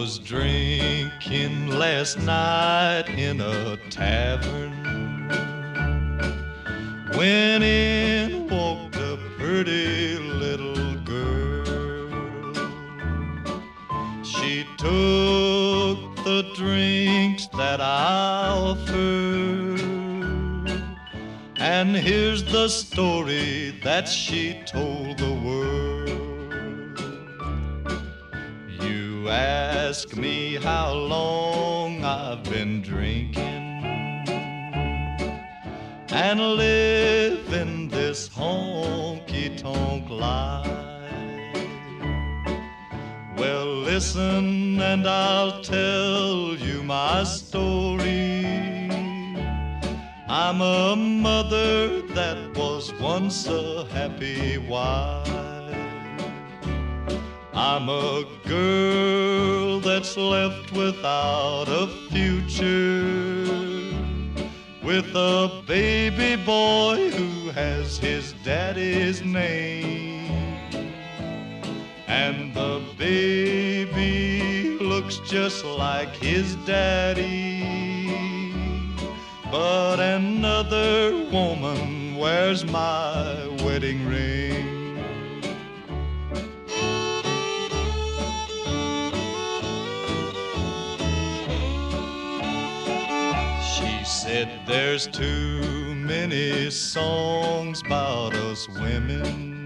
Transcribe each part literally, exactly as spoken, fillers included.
was drinking last night in a tavern when in walked a pretty little girl. She took the drinks that I offered, and here's the story that she told the world. You ask me how long I've been drinking and living this honky-tonk life. Well, listen and I'll tell you my story. I'm a mother that was once a happy wife. I'm a girl that's left without a future, with a baby boy who has his daddy's name. And the baby looks just like his daddy, but another woman wears my wedding ring. She said there's too many songs about us women,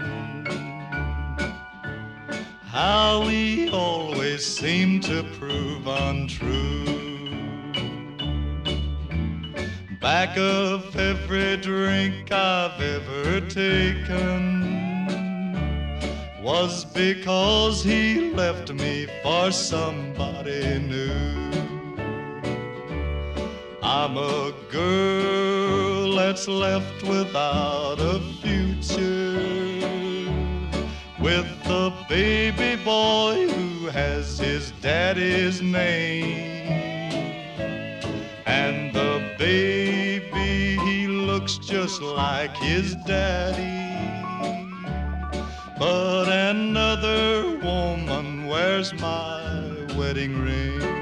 how we always seem to prove untrue. Back of every drink I've ever taken was because he left me for somebody new. I'm a girl that's left without a future, with a baby boy who has his daddy's name. And the baby, he looks just like his daddy, but another woman wears my wedding ring.